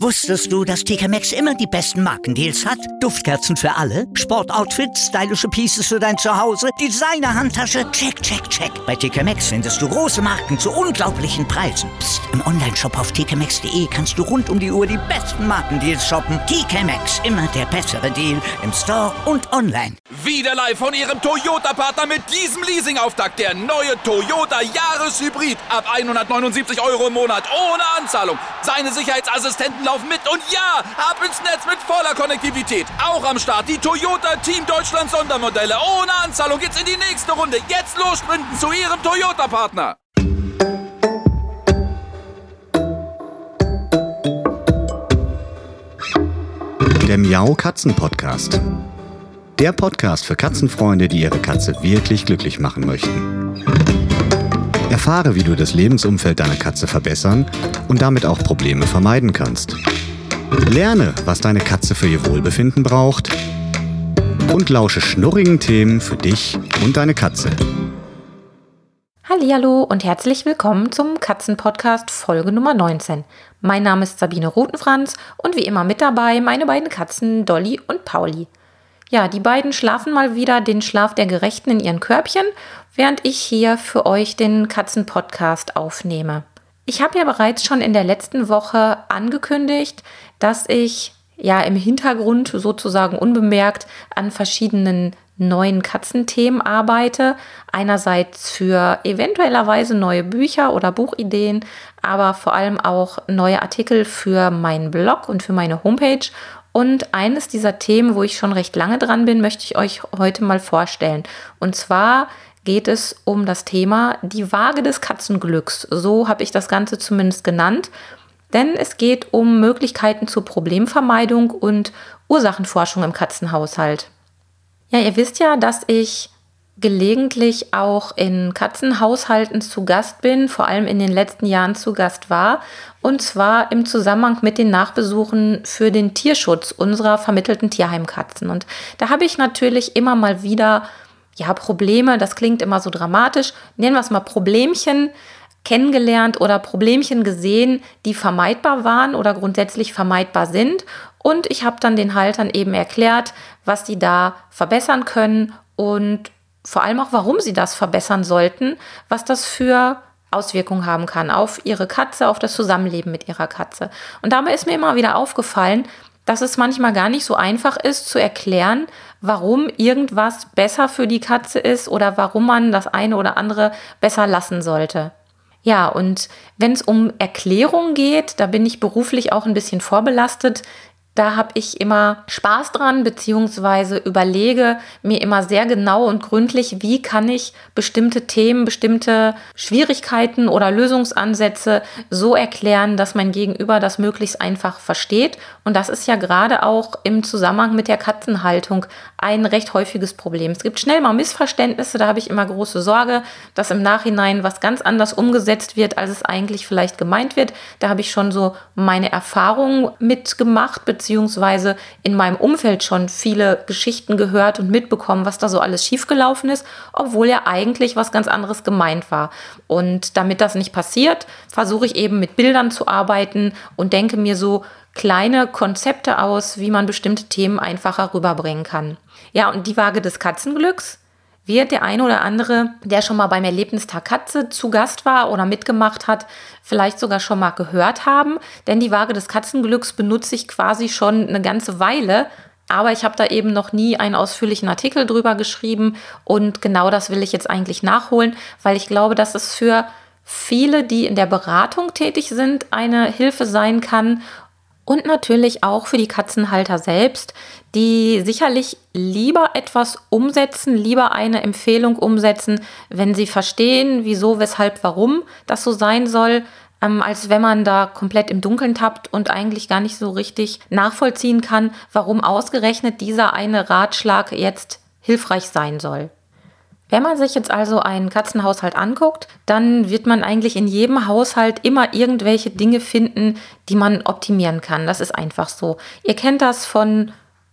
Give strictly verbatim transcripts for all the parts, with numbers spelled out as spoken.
Wusstest du, dass T K Maxx immer die besten Markendeals hat? Duftkerzen für alle, Sportoutfits, stylische Pieces für dein Zuhause, Designer-Handtasche, check, check, check. Bei T K Maxx findest du große Marken zu unglaublichen Preisen. Psst. Im Onlineshop auf t k maxx punkt d e kannst du rund um die Uhr die besten Markendeals shoppen. T K Maxx, immer der bessere Deal im Store und online. Wieder live von Ihrem Toyota-Partner mit diesem Leasing-Auftakt. Der neue Toyota Jahreshybrid. Ab hundertneunundsiebzig Euro im Monat ohne Anzahlung. Seine Sicherheitsassistenten laufen mit und ja, ab ins Netz mit voller Konnektivität. Auch am Start die Toyota Team Deutschland Sondermodelle. Ohne Anzahlung geht's in die nächste Runde. Jetzt los sprinten zu Ihrem Toyota-Partner. Der Miau-Katzen-Podcast. Der Podcast für Katzenfreunde, die ihre Katze wirklich glücklich machen möchten. Erfahre, wie du das Lebensumfeld deiner Katze verbessern und damit auch Probleme vermeiden kannst. Lerne, was deine Katze für ihr Wohlbefinden braucht und lausche schnurrigen Themen für dich und deine Katze. Hallihallo und herzlich willkommen zum Katzen-Podcast Folge Nummer neunzehn. Mein Name ist Sabine Rutenfranz und wie immer mit dabei meine beiden Katzen Dolly und Pauli. Ja, die beiden schlafen mal wieder den Schlaf der Gerechten in ihren Körbchen, während ich hier für euch den Katzen-Podcast aufnehme. Ich habe ja bereits schon in der letzten Woche angekündigt, dass ich ja im Hintergrund sozusagen unbemerkt an verschiedenen neuen Katzenthemen arbeite. Einerseits für eventuellerweise neue Bücher oder Buchideen, aber vor allem auch neue Artikel für meinen Blog und für meine Homepage. Und eines dieser Themen, wo ich schon recht lange dran bin, möchte ich euch heute mal vorstellen. Und zwar geht es um das Thema die Waage des Katzenglücks. So habe ich das Ganze zumindest genannt. Denn es geht um Möglichkeiten zur Problemvermeidung und Ursachenforschung im Katzenhaushalt. Ja, ihr wisst ja, dass ich gelegentlich auch in Katzenhaushalten zu Gast bin, vor allem in den letzten Jahren zu Gast war, und zwar im Zusammenhang mit den Nachbesuchen für den Tierschutz unserer vermittelten Tierheimkatzen. Und da habe ich natürlich immer mal wieder, ja, Probleme, das klingt immer so dramatisch, nennen wir es mal Problemchen, kennengelernt oder Problemchen gesehen, die vermeidbar waren oder grundsätzlich vermeidbar sind. Und ich habe dann den Haltern eben erklärt, was die da verbessern können und vor allem auch, warum sie das verbessern sollten, was das für Auswirkungen haben kann auf ihre Katze, auf das Zusammenleben mit ihrer Katze. Und dabei ist mir immer wieder aufgefallen, dass es manchmal gar nicht so einfach ist zu erklären, warum irgendwas besser für die Katze ist oder warum man das eine oder andere besser lassen sollte. Ja, und wenn es um Erklärungen geht, da bin ich beruflich auch ein bisschen vorbelastet. Da habe ich immer Spaß dran, beziehungsweise überlege mir immer sehr genau und gründlich, wie kann ich bestimmte Themen, bestimmte Schwierigkeiten oder Lösungsansätze so erklären, dass mein Gegenüber das möglichst einfach versteht. Und das ist ja gerade auch im Zusammenhang mit der Katzenhaltung ein recht häufiges Problem. Es gibt schnell mal Missverständnisse, da habe ich immer große Sorge, dass im Nachhinein was ganz anders umgesetzt wird, als es eigentlich vielleicht gemeint wird. Da habe ich schon so meine Erfahrungen mitgemacht, beziehungsweise beziehungsweise in meinem Umfeld schon viele Geschichten gehört und mitbekommen, was da so alles schiefgelaufen ist, obwohl ja eigentlich was ganz anderes gemeint war. Und damit das nicht passiert, versuche ich eben mit Bildern zu arbeiten und denke mir so kleine Konzepte aus, wie man bestimmte Themen einfacher rüberbringen kann. Ja, und die Waage des Katzenglücks wird der eine oder andere, der schon mal beim Erlebnistag Katze zu Gast war oder mitgemacht hat, vielleicht sogar schon mal gehört haben. Denn die Waage des Katzenglücks benutze ich quasi schon eine ganze Weile. Aber ich habe da eben noch nie einen ausführlichen Artikel drüber geschrieben. Und genau das will ich jetzt eigentlich nachholen, weil ich glaube, dass es für viele, die in der Beratung tätig sind, eine Hilfe sein kann. Und natürlich auch für die Katzenhalter selbst, die sicherlich lieber etwas umsetzen, lieber eine Empfehlung umsetzen, wenn sie verstehen, wieso, weshalb, warum das so sein soll, ähm, als wenn man da komplett im Dunkeln tappt und eigentlich gar nicht so richtig nachvollziehen kann, warum ausgerechnet dieser eine Ratschlag jetzt hilfreich sein soll. Wenn man sich jetzt also einen Katzenhaushalt anguckt, dann wird man eigentlich in jedem Haushalt immer irgendwelche Dinge finden, die man optimieren kann. Das ist einfach so. Ihr kennt das von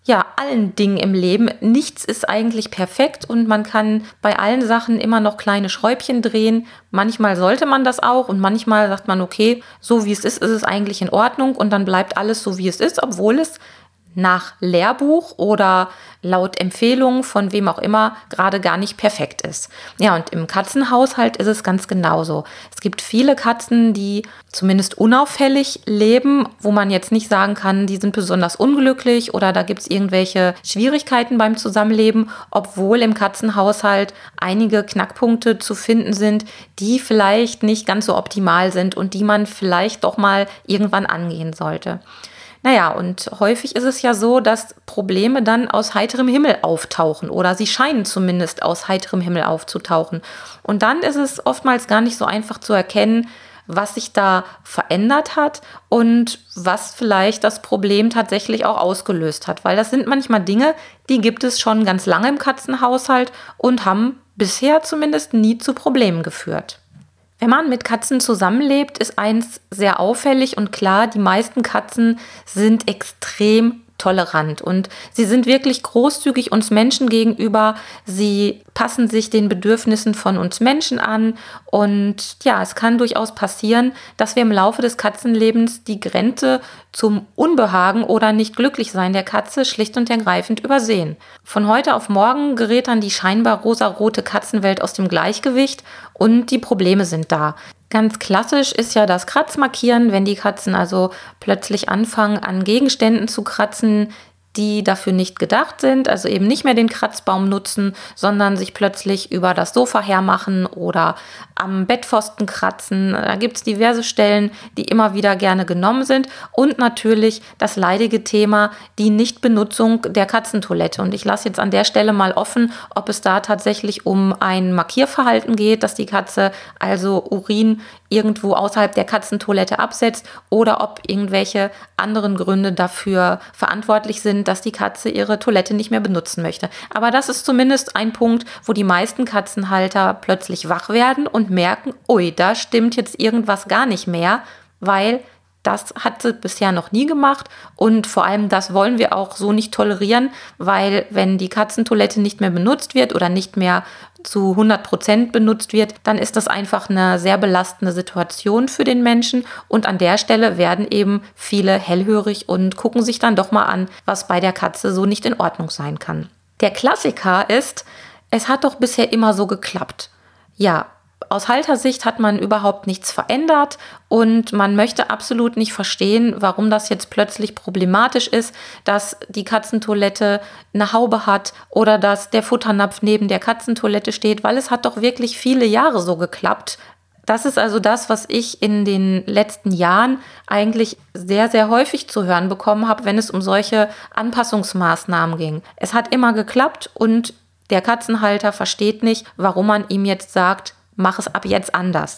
ja, allen Dingen im Leben. Nichts ist eigentlich perfekt und man kann bei allen Sachen immer noch kleine Schräubchen drehen. Manchmal sollte man das auch und manchmal sagt man, okay, so wie es ist, ist es eigentlich in Ordnung und dann bleibt alles so, wie es ist, obwohl es nach Lehrbuch oder laut Empfehlung von wem auch immer gerade gar nicht perfekt ist. Ja, und im Katzenhaushalt ist es ganz genauso. Es gibt viele Katzen, die zumindest unauffällig leben, wo man jetzt nicht sagen kann, die sind besonders unglücklich oder da gibt es irgendwelche Schwierigkeiten beim Zusammenleben, obwohl im Katzenhaushalt einige Knackpunkte zu finden sind, die vielleicht nicht ganz so optimal sind und die man vielleicht doch mal irgendwann angehen sollte. Naja, und häufig ist es ja so, dass Probleme dann aus heiterem Himmel auftauchen oder sie scheinen zumindest aus heiterem Himmel aufzutauchen. Und dann ist es oftmals gar nicht so einfach zu erkennen, was sich da verändert hat und was vielleicht das Problem tatsächlich auch ausgelöst hat. Weil das sind manchmal Dinge, die gibt es schon ganz lange im Katzenhaushalt und haben bisher zumindest nie zu Problemen geführt. Wenn man mit Katzen zusammenlebt, ist eins sehr auffällig und klar, die meisten Katzen sind extrem tolerant und sie sind wirklich großzügig uns Menschen gegenüber. Sie passen sich den Bedürfnissen von uns Menschen an und ja, es kann durchaus passieren, dass wir im Laufe des Katzenlebens die Grenze zum Unbehagen oder nicht glücklich sein der Katze schlicht und ergreifend übersehen. Von heute auf morgen gerät dann die scheinbar rosarote Katzenwelt aus dem Gleichgewicht und die Probleme sind da. Ganz klassisch ist ja das Kratzmarkieren, wenn die Katzen also plötzlich anfangen, an Gegenständen zu kratzen, die dafür nicht gedacht sind, also eben nicht mehr den Kratzbaum nutzen, sondern sich plötzlich über das Sofa hermachen oder am Bettpfosten kratzen. Da gibt es diverse Stellen, die immer wieder gerne genommen sind. Und natürlich das leidige Thema, die Nichtbenutzung der Katzentoilette. Und ich lasse jetzt an der Stelle mal offen, ob es da tatsächlich um ein Markierverhalten geht, dass die Katze also Urin irgendwo außerhalb der Katzentoilette absetzt oder ob irgendwelche anderen Gründe dafür verantwortlich sind, dass die Katze ihre Toilette nicht mehr benutzen möchte. Aber das ist zumindest ein Punkt, wo die meisten Katzenhalter plötzlich wach werden und merken, ui, da stimmt jetzt irgendwas gar nicht mehr, weil das hat sie bisher noch nie gemacht und vor allem das wollen wir auch so nicht tolerieren, weil wenn die Katzentoilette nicht mehr benutzt wird oder nicht mehr zu hundert Prozent benutzt wird, dann ist das einfach eine sehr belastende Situation für den Menschen und an der Stelle werden eben viele hellhörig und gucken sich dann doch mal an, was bei der Katze so nicht in Ordnung sein kann. Der Klassiker ist, es hat doch bisher immer so geklappt. Ja, aus Haltersicht hat man überhaupt nichts verändert und man möchte absolut nicht verstehen, warum das jetzt plötzlich problematisch ist, dass die Katzentoilette eine Haube hat oder dass der Futternapf neben der Katzentoilette steht, weil es hat doch wirklich viele Jahre so geklappt. Das ist also das, was ich in den letzten Jahren eigentlich sehr, sehr häufig zu hören bekommen habe, wenn es um solche Anpassungsmaßnahmen ging. Es hat immer geklappt und der Katzenhalter versteht nicht, warum man ihm jetzt sagt, mach es ab jetzt anders.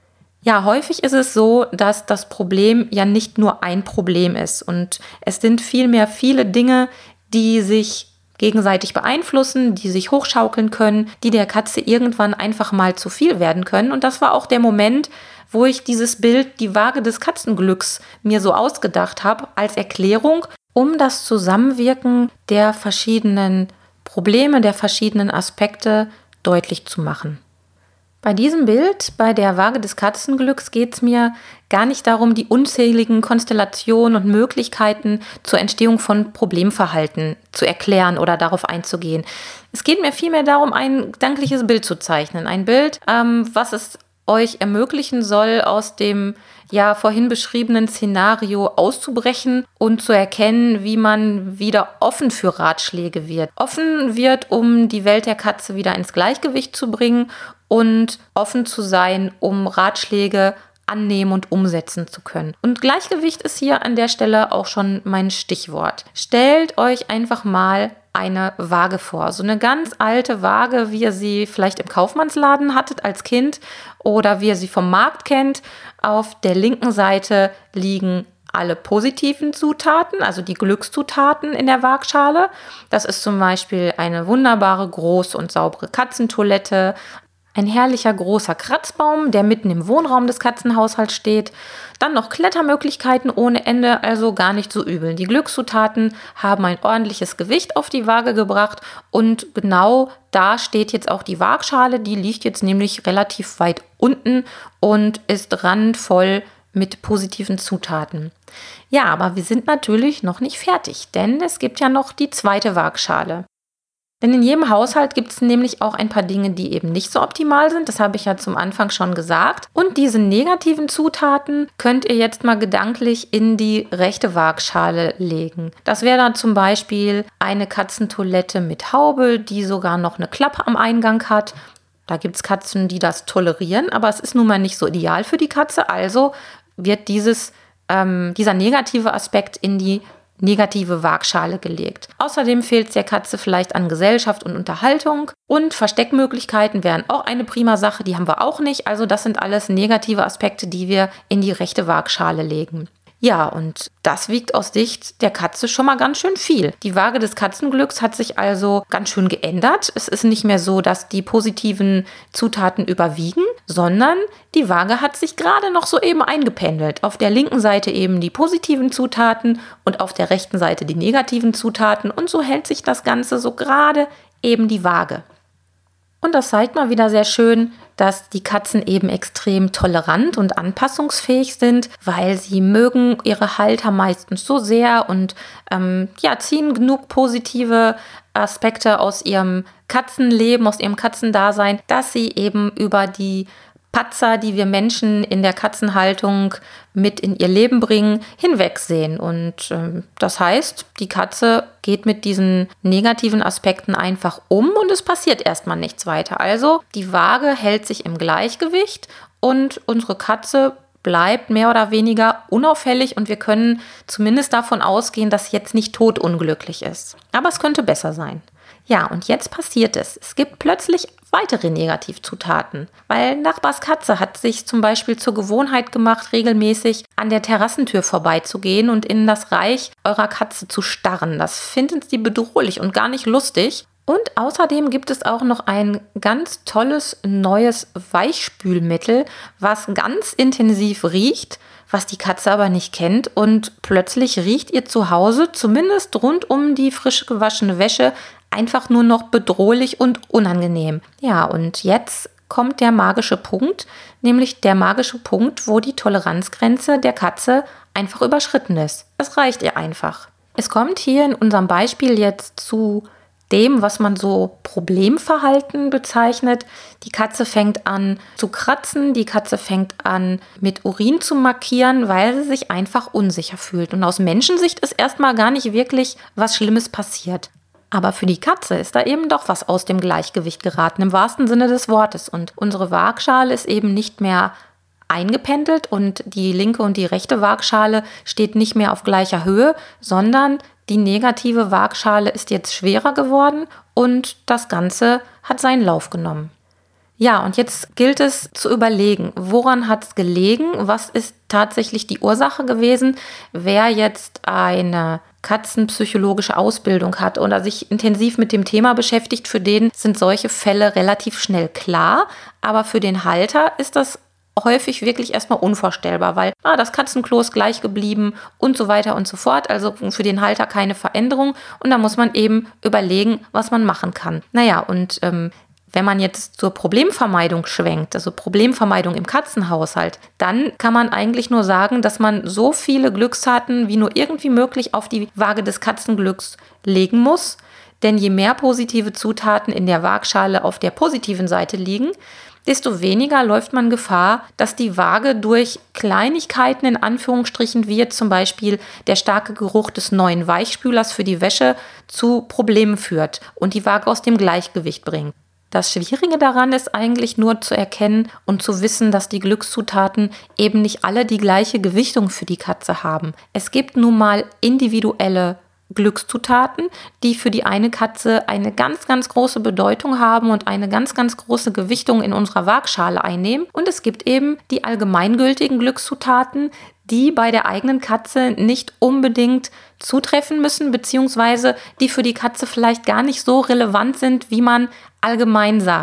Ja, häufig ist es so, dass das Problem ja nicht nur ein Problem ist und es sind vielmehr viele Dinge, die sich gegenseitig beeinflussen, die sich hochschaukeln können, die der Katze irgendwann einfach mal zu viel werden können. Und das war auch der Moment, wo ich dieses Bild, die Waage des Katzenglücks, mir so ausgedacht habe als Erklärung, um das Zusammenwirken der verschiedenen Probleme, der verschiedenen Aspekte deutlich zu machen. Bei diesem Bild, bei der Waage des Katzenglücks, geht es mir gar nicht darum, die unzähligen Konstellationen und Möglichkeiten zur Entstehung von Problemverhalten zu erklären oder darauf einzugehen. Es geht mir vielmehr darum, ein gedankliches Bild zu zeichnen. Ein Bild, ähm, was es euch ermöglichen soll, aus dem ja vorhin beschriebenen Szenario auszubrechen und zu erkennen, wie man wieder offen für Ratschläge wird. Offen wird, um die Welt der Katze wieder ins Gleichgewicht zu bringen und offen zu sein, um Ratschläge annehmen und umsetzen zu können. Und Gleichgewicht ist hier an der Stelle auch schon mein Stichwort. Stellt euch einfach mal eine Waage vor. So eine ganz alte Waage, wie ihr sie vielleicht im Kaufmannsladen hattet als Kind oder wie ihr sie vom Markt kennt. Auf der linken Seite liegen alle positiven Zutaten, also die Glückszutaten in der Waagschale. Das ist zum Beispiel eine wunderbare, große und saubere Katzentoilette, ein herrlicher großer Kratzbaum, der mitten im Wohnraum des Katzenhaushalts steht. Dann noch Klettermöglichkeiten ohne Ende, also gar nicht so übel. Die Glückszutaten haben ein ordentliches Gewicht auf die Waage gebracht und genau da steht jetzt auch die Waagschale. Die liegt jetzt nämlich relativ weit unten und ist randvoll mit positiven Zutaten. Ja, aber wir sind natürlich noch nicht fertig, denn es gibt ja noch die zweite Waagschale. Denn in jedem Haushalt gibt es nämlich auch ein paar Dinge, die eben nicht so optimal sind. Das habe ich ja zum Anfang schon gesagt. Und diese negativen Zutaten könnt ihr jetzt mal gedanklich in die rechte Waagschale legen. Das wäre dann zum Beispiel eine Katzentoilette mit Haube, die sogar noch eine Klappe am Eingang hat. Da gibt es Katzen, die das tolerieren, aber es ist nun mal nicht so ideal für die Katze. Also wird dieses, ähm, dieser negative Aspekt in die negative Waagschale gelegt. Außerdem fehlt es der Katze vielleicht an Gesellschaft und Unterhaltung und Versteckmöglichkeiten wären auch eine prima Sache, die haben wir auch nicht. Also das sind alles negative Aspekte, die wir in die rechte Waagschale legen. Ja, und das wiegt aus Sicht der Katze schon mal ganz schön viel. Die Waage des Katzenglücks hat sich also ganz schön geändert. Es ist nicht mehr so, dass die positiven Zutaten überwiegen, sondern die Waage hat sich gerade noch so eben eingependelt. Auf der linken Seite eben die positiven Zutaten und auf der rechten Seite die negativen Zutaten. Und so hält sich das Ganze so gerade eben die Waage. Und das zeigt mal wieder sehr schön, dass die Katzen eben extrem tolerant und anpassungsfähig sind, weil sie mögen ihre Halter meistens so sehr und ähm, ja, ziehen genug positive Aspekte aus ihrem Katzenleben, aus ihrem Katzendasein, dass sie eben über die Patzer, die wir Menschen in der Katzenhaltung mit in ihr Leben bringen, hinwegsehen. Und äh, das heißt, die Katze geht mit diesen negativen Aspekten einfach um und es passiert erstmal nichts weiter. Also die Waage hält sich im Gleichgewicht und unsere Katze bleibt mehr oder weniger unauffällig und wir können zumindest davon ausgehen, dass sie jetzt nicht totunglücklich ist. Aber es könnte besser sein. Ja, und jetzt passiert es. Es gibt plötzlich weitere Negativzutaten, weil Nachbars Katze hat sich zum Beispiel zur Gewohnheit gemacht, regelmäßig an der Terrassentür vorbeizugehen und in das Reich eurer Katze zu starren. Das finden sie bedrohlich und gar nicht lustig. Und außerdem gibt es auch noch ein ganz tolles neues Weichspülmittel, was ganz intensiv riecht, was die Katze aber nicht kennt. Und plötzlich riecht ihr zu Hause, zumindest rund um die frisch gewaschene Wäsche, einfach nur noch bedrohlich und unangenehm. Ja, und jetzt kommt der magische Punkt, nämlich der magische Punkt, wo die Toleranzgrenze der Katze einfach überschritten ist. Es reicht ihr einfach. Es kommt hier in unserem Beispiel jetzt zu dem, was man so Problemverhalten bezeichnet. Die Katze fängt an zu kratzen, die Katze fängt an mit Urin zu markieren, weil sie sich einfach unsicher fühlt. Und aus Menschensicht ist erstmal gar nicht wirklich was Schlimmes passiert. Aber für die Katze ist da eben doch was aus dem Gleichgewicht geraten, im wahrsten Sinne des Wortes. Und unsere Waagschale ist eben nicht mehr eingependelt und die linke und die rechte Waagschale steht nicht mehr auf gleicher Höhe, sondern die negative Waagschale ist jetzt schwerer geworden und das Ganze hat seinen Lauf genommen. Ja, und jetzt gilt es zu überlegen, woran hat es gelegen, was ist tatsächlich die Ursache gewesen, wer jetzt eine katzenpsychologische Ausbildung hat oder sich intensiv mit dem Thema beschäftigt, für den sind solche Fälle relativ schnell klar, aber für den Halter ist das häufig wirklich erstmal unvorstellbar, weil ah, das Katzenklo ist gleich geblieben und so weiter und so fort, also für den Halter keine Veränderung und da muss man eben überlegen, was man machen kann. Naja, und ähm, wenn man jetzt zur Problemvermeidung schwenkt, also Problemvermeidung im Katzenhaushalt, dann kann man eigentlich nur sagen, dass man so viele Glückstaten wie nur irgendwie möglich auf die Waage des Katzenglücks legen muss. Denn je mehr positive Zutaten in der Waagschale auf der positiven Seite liegen, desto weniger läuft man Gefahr, dass die Waage durch Kleinigkeiten in Anführungsstrichen, wie jetzt zum Beispiel der starke Geruch des neuen Weichspülers für die Wäsche, zu Problemen führt und die Waage aus dem Gleichgewicht bringt. Das Schwierige daran ist eigentlich nur zu erkennen und zu wissen, dass die Glückszutaten eben nicht alle die gleiche Gewichtung für die Katze haben. Es gibt nun mal individuelle Glückszutaten, die für die eine Katze eine ganz, ganz große Bedeutung haben und eine ganz, ganz große Gewichtung in unserer Waagschale einnehmen. Und es gibt eben die allgemeingültigen Glückszutaten, die bei der eigenen Katze nicht unbedingt zutreffen müssen, beziehungsweise die für die Katze vielleicht gar nicht so relevant sind, wie man allgemein sagt.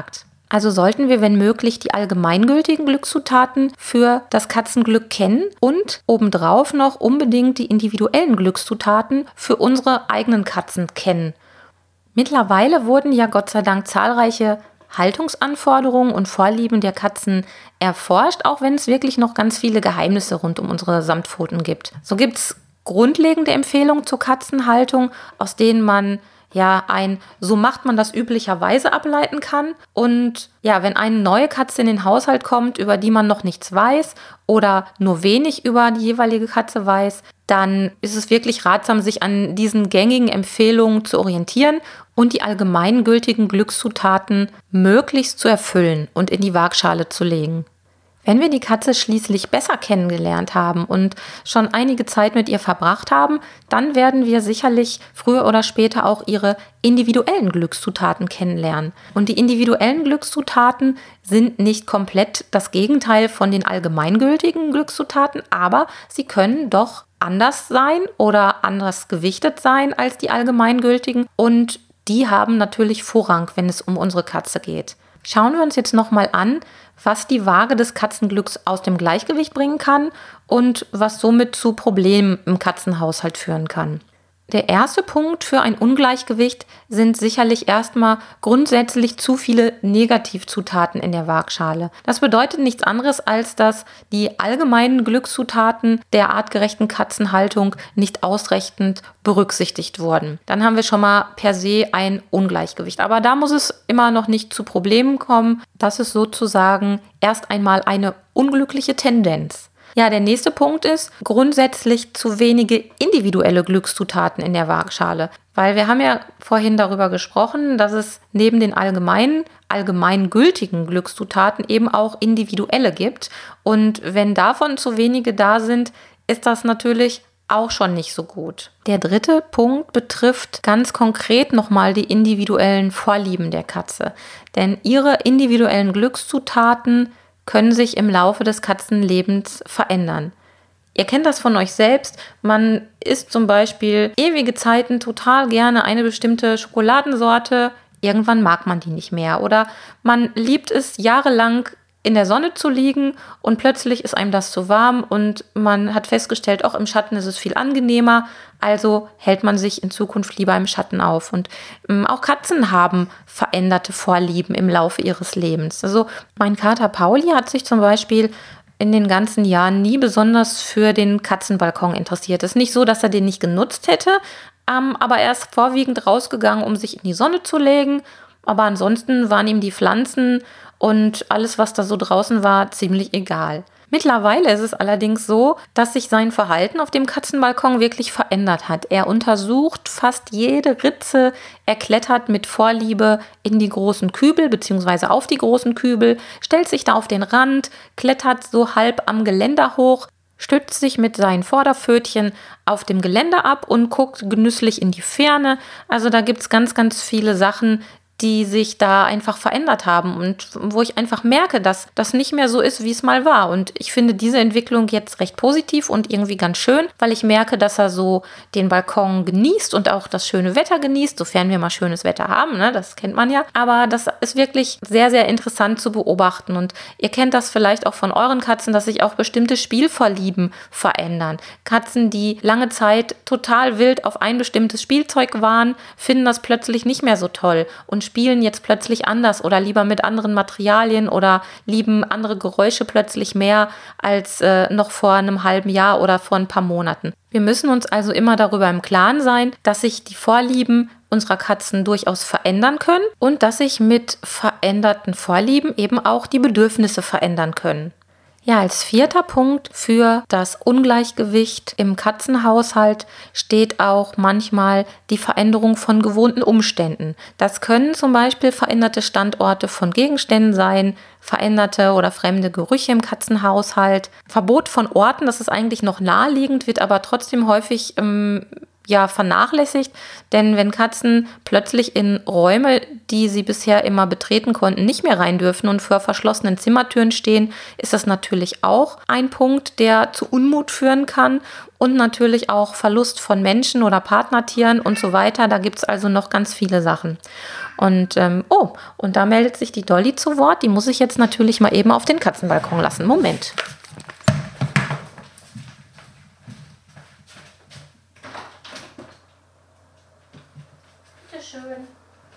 Also sollten wir, wenn möglich, die allgemeingültigen Glückszutaten für das Katzenglück kennen und obendrauf noch unbedingt die individuellen Glückszutaten für unsere eigenen Katzen kennen. Mittlerweile wurden ja Gott sei Dank zahlreiche Haltungsanforderungen und Vorlieben der Katzen erforscht, auch wenn es wirklich noch ganz viele Geheimnisse rund um unsere Samtpfoten gibt. So gibt es grundlegende Empfehlungen zur Katzenhaltung, aus denen man ja ein so macht man das üblicherweise ableiten kann. Und ja, wenn eine neue Katze in den Haushalt kommt, über die man noch nichts weiß oder nur wenig über die jeweilige Katze weiß, dann ist es wirklich ratsam, sich an diesen gängigen Empfehlungen zu orientieren und die allgemeingültigen Glückszutaten möglichst zu erfüllen und in die Waagschale zu legen. Wenn wir die Katze schließlich besser kennengelernt haben und schon einige Zeit mit ihr verbracht haben, dann werden wir sicherlich früher oder später auch ihre individuellen Glückszutaten kennenlernen. Und die individuellen Glückszutaten sind nicht komplett das Gegenteil von den allgemeingültigen Glückszutaten, aber sie können doch anders sein oder anders gewichtet sein als die allgemeingültigen und die haben natürlich Vorrang, wenn es um unsere Katze geht. Schauen wir uns jetzt nochmal an, was die Waage des Katzenglücks aus dem Gleichgewicht bringen kann und was somit zu Problemen im Katzenhaushalt führen kann. Der erste Punkt für ein Ungleichgewicht sind sicherlich erstmal grundsätzlich zu viele Negativzutaten in der Waagschale. Das bedeutet nichts anderes, als dass die allgemeinen Glückszutaten der artgerechten Katzenhaltung nicht ausreichend berücksichtigt wurden. Dann haben wir schon mal per se ein Ungleichgewicht. Aber da muss es immer noch nicht zu Problemen kommen. Das ist sozusagen erst einmal eine unglückliche Tendenz. Ja, der nächste Punkt ist grundsätzlich zu wenige individuelle Glückszutaten in der Waagschale. Weil wir haben ja vorhin darüber gesprochen, dass es neben den allgemeinen, allgemeingültigen Glückszutaten eben auch individuelle gibt. Und wenn davon zu wenige da sind, ist das natürlich auch schon nicht so gut. Der dritte Punkt betrifft ganz konkret nochmal die individuellen Vorlieben der Katze. Denn ihre individuellen Glückszutaten können sich im Laufe des Katzenlebens verändern. Ihr kennt das von euch selbst. Man isst zum Beispiel ewige Zeiten total gerne eine bestimmte Schokoladensorte. Irgendwann mag man die nicht mehr. Oder man liebt es jahrelang in der Sonne zu liegen und plötzlich ist einem das zu warm und man hat festgestellt, auch im Schatten ist es viel angenehmer, also hält man sich in Zukunft lieber im Schatten auf. Und ähm, auch Katzen haben veränderte Vorlieben im Laufe ihres Lebens. Also mein Kater Pauli hat sich zum Beispiel in den ganzen Jahren nie besonders für den Katzenbalkon interessiert. Es ist nicht so, dass er den nicht genutzt hätte, ähm, aber er ist vorwiegend rausgegangen, um sich in die Sonne zu legen. Aber ansonsten waren ihm die Pflanzen und alles, was da so draußen war, ziemlich egal. Mittlerweile ist es allerdings so, dass sich sein Verhalten auf dem Katzenbalkon wirklich verändert hat. Er untersucht fast jede Ritze, er klettert mit Vorliebe in die großen Kübel bzw. auf die großen Kübel, stellt sich da auf den Rand, klettert so halb am Geländer hoch, stützt sich mit seinen Vorderpfötchen auf dem Geländer ab und guckt genüsslich in die Ferne. Also da gibt es ganz, ganz viele Sachen, die sich da einfach verändert haben und wo ich einfach merke, dass das nicht mehr so ist, wie es mal war. Und ich finde diese Entwicklung jetzt recht positiv und irgendwie ganz schön, weil ich merke, dass er so den Balkon genießt und auch das schöne Wetter genießt, sofern wir mal schönes Wetter haben, ne? Das kennt man ja. Aber das ist wirklich sehr, sehr interessant zu beobachten. Und ihr kennt das vielleicht auch von euren Katzen, dass sich auch bestimmte Spielvorlieben verändern. Katzen, die lange Zeit total wild auf ein bestimmtes Spielzeug waren, finden das plötzlich nicht mehr so toll und spielen jetzt plötzlich anders oder lieber mit anderen Materialien oder lieben andere Geräusche plötzlich mehr als äh, noch vor einem halben Jahr oder vor ein paar Monaten. Wir müssen uns also immer darüber im Klaren sein, dass sich die Vorlieben unserer Katzen durchaus verändern können und dass sich mit veränderten Vorlieben eben auch die Bedürfnisse verändern können. Ja, als vierter Punkt für das Ungleichgewicht im Katzenhaushalt steht auch manchmal die Veränderung von gewohnten Umständen. Das können zum Beispiel veränderte Standorte von Gegenständen sein, veränderte oder fremde Gerüche im Katzenhaushalt. Verbot von Orten, das ist eigentlich noch naheliegend, wird aber trotzdem häufig ähm, ja, vernachlässigt, denn wenn Katzen plötzlich in Räume, die sie bisher immer betreten konnten, nicht mehr rein dürfen und vor verschlossenen Zimmertüren stehen, ist das natürlich auch ein Punkt, der zu Unmut führen kann und natürlich auch Verlust von Menschen oder Partnertieren und so weiter. Da gibt es also noch ganz viele Sachen. Und ähm, oh, und da meldet sich die Dolly zu Wort. Die muss ich jetzt natürlich mal eben auf den Katzenbalkon lassen. Moment. Schön.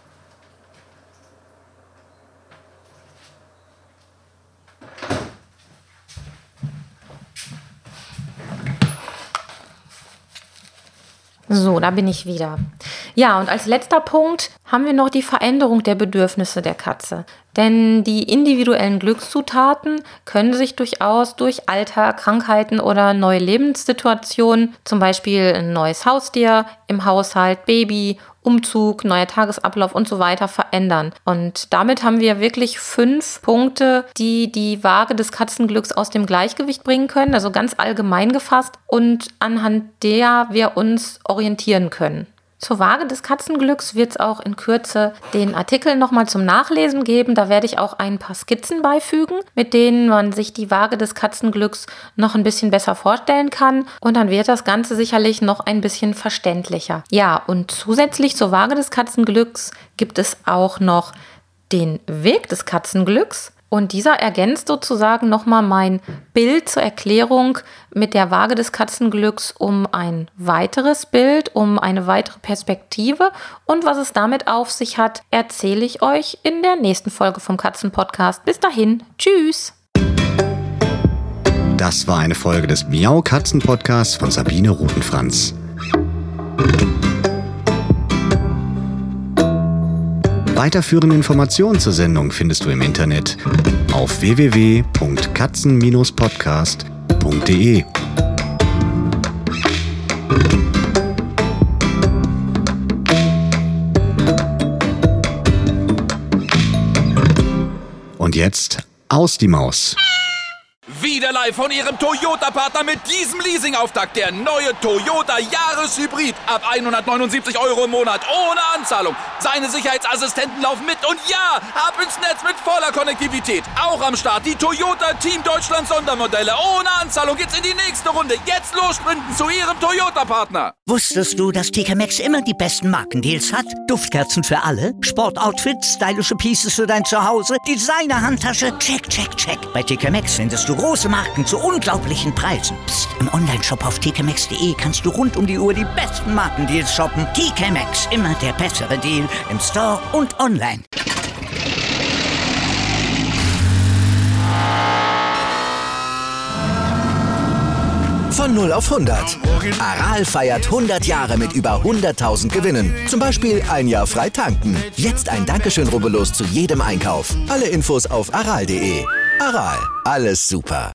So, da bin ich wieder. Ja, und als letzter Punkt haben wir noch die Veränderung der Bedürfnisse der Katze. Denn die individuellen Glückszutaten können sich durchaus durch Alter, Krankheiten oder neue Lebenssituationen, zum Beispiel ein neues Haustier im Haushalt, Baby, Umzug, neuer Tagesablauf und so weiter verändern. Und damit haben wir wirklich fünf Punkte, die die Waage des Katzenglücks aus dem Gleichgewicht bringen können, also ganz allgemein gefasst und anhand der wir uns orientieren können. Zur Waage des Katzenglücks wird es auch in Kürze den Artikel nochmal zum Nachlesen geben. Da werde ich auch ein paar Skizzen beifügen, mit denen man sich die Waage des Katzenglücks noch ein bisschen besser vorstellen kann. Und dann wird das Ganze sicherlich noch ein bisschen verständlicher. Ja, und zusätzlich zur Waage des Katzenglücks gibt es auch noch den Weg des Katzenglücks. Und dieser ergänzt sozusagen nochmal mein Bild zur Erklärung mit der Waage des Katzenglücks um ein weiteres Bild, um eine weitere Perspektive. Und was es damit auf sich hat, erzähle ich euch in der nächsten Folge vom Katzenpodcast. Bis dahin, tschüss! Das war eine Folge des Miau Katzen Podcasts von Sabine Rutenfranz. Weiterführende Informationen zur Sendung findest du im Internet auf w w w punkt katzen Bindestrich podcast punkt de. Und jetzt aus die Maus. Wieder live von Ihrem Toyota-Partner mit diesem Leasing-Auftakt. Der neue Toyota Jahreshybrid. Ab hundertneunundsiebzig Euro im Monat. Ohne Anzahlung. Seine Sicherheitsassistenten laufen mit. Und ja, ab ins Netz mit voller Konnektivität. Auch am Start die Toyota Team Deutschland Sondermodelle. Ohne Anzahlung geht's in die nächste Runde. Jetzt los sprinten zu Ihrem Toyota-Partner. Wusstest du, dass T K Maxx immer die besten Markendeals hat? Duftkerzen für alle, Sportoutfits, stylische Pieces für dein Zuhause, Designer-Handtasche, check, check, check. Bei T K Maxx findest du große Marken zu unglaublichen Preisen. Psst. Im Onlineshop auf t k maxx punkt de kannst du rund um die Uhr die besten Markendeals shoppen. T K Maxx, immer der bessere Deal im Store und online. Von null auf hundert. Aral feiert hundert Jahre mit über hunderttausend Gewinnen. Zum Beispiel ein Jahr frei tanken. Jetzt ein Dankeschön, rubbellos zu jedem Einkauf. Alle Infos auf aral punkt de. Aral, alles super.